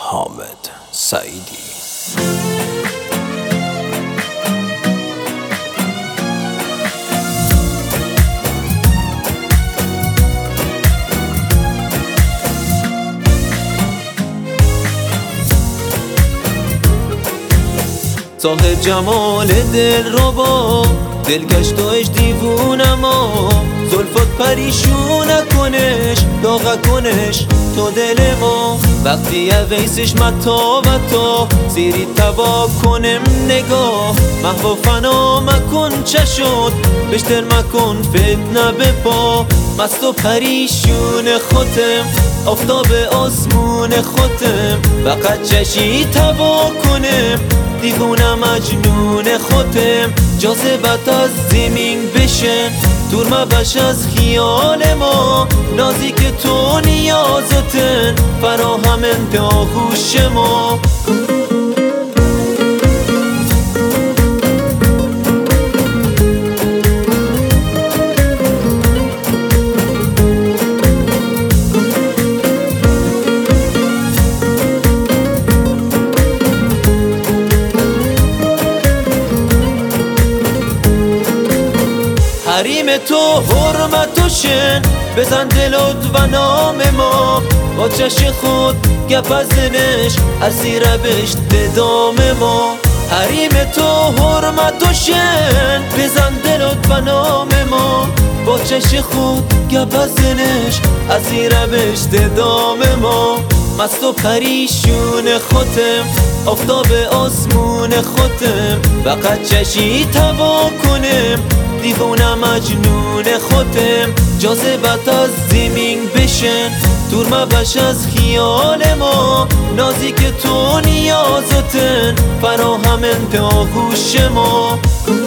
حامد سعیدی. صاحب جمال دل ربا، دلکش توش دیوونما، زلفت پریشونه کنش، داغه کنش تو دل ما. وقتی ویسش متا و تا زیری تبا کنم نگاه، محو فنا مکن چشد بشتر مکن فتنه بپا. مست و پریشون خودم آفتاب آسمون خودم، فقط چشی تبا کنم دیوونه مجنون خودم. جاذبت از زمین بشن دور مبش از خیال ما، نازی که تو نیازتن فراهم انتهاهوش ما. حریم تو حرمت و شن بزن دلت و نام ما، با چشم خود گپ از زنش اسیر بشت دام ما. حریم تو حرمت و شن بزن دلت و نام ما، با چشم خود گپ از زنش اسیر بشت دام ما. مست و پریشون خودم آفتاب آسمون خودم، فقط چشی تبا کنم دیوونه مجنون خودم. جاذبت از زمین بشن دور مبش از خیال ما، نازی که تو نیازتن فراهم انتهاهوش ما.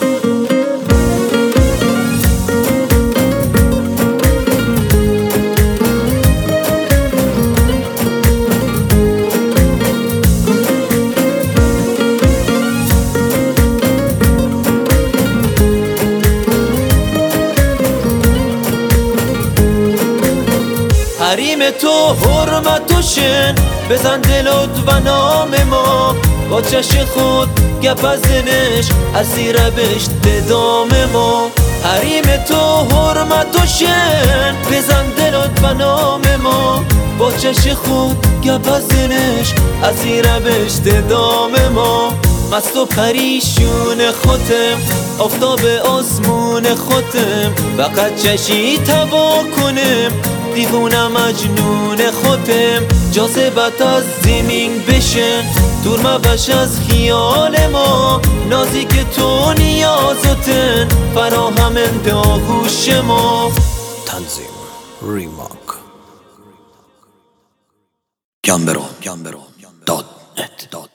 حریم تو حرمت و شن بزن دلت و نام ما، با چشم خود گپ از زنش اسیر بشت دام ما. حریم تو حرمت و شن بزن دلت و نام ما، با چشم خود گپ از زنش اسیر بشت دام ما. مست و پریشون خودم آفتاب آسمون خودم، فقط چشی تبا کنم دیوونه مجنون خودم. جاذبت از زمین بشن دور مبش از خیال ما، نازی که تو نیازتن فراهم انتهاهوش ما. تنظیم ریماک گمبرو .net